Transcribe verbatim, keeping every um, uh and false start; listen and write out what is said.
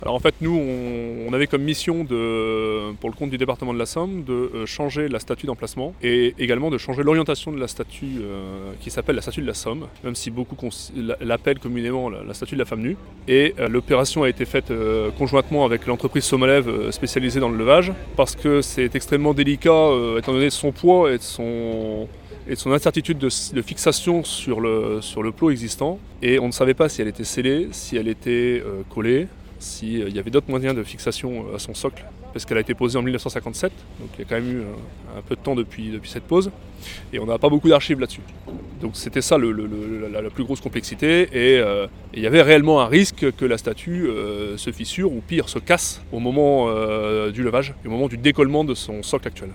Alors en fait, nous, on, on avait comme mission, de, pour le compte du département de la Somme, de euh, changer la statue d'emplacement et également de changer l'orientation de la statue euh, qui s'appelle la statue de la Somme, même si beaucoup l'appellent communément la, la statue de la femme nue. Et euh, l'opération a été faite euh, conjointement avec l'entreprise Sommelève euh, spécialisée dans le levage, parce que c'est extrêmement délicat euh, étant donné son poids et de son... et de son incertitude de, de fixation sur le, sur le plot existant. Et on ne savait pas si elle était scellée, si elle était euh, collée, s'il euh, y avait d'autres moyens de fixation euh, à son socle, parce qu'elle a été posée en mille neuf cent cinquante-sept, donc il y a quand même eu un, un peu de temps depuis, depuis cette pose, et on n'a pas beaucoup d'archives là-dessus. Donc c'était ça le, le, le, la, la plus grosse complexité, et euh, il y avait réellement un risque que la statue euh, se fissure, ou pire, se casse au moment euh, du levage, au moment du décollement de son socle actuel.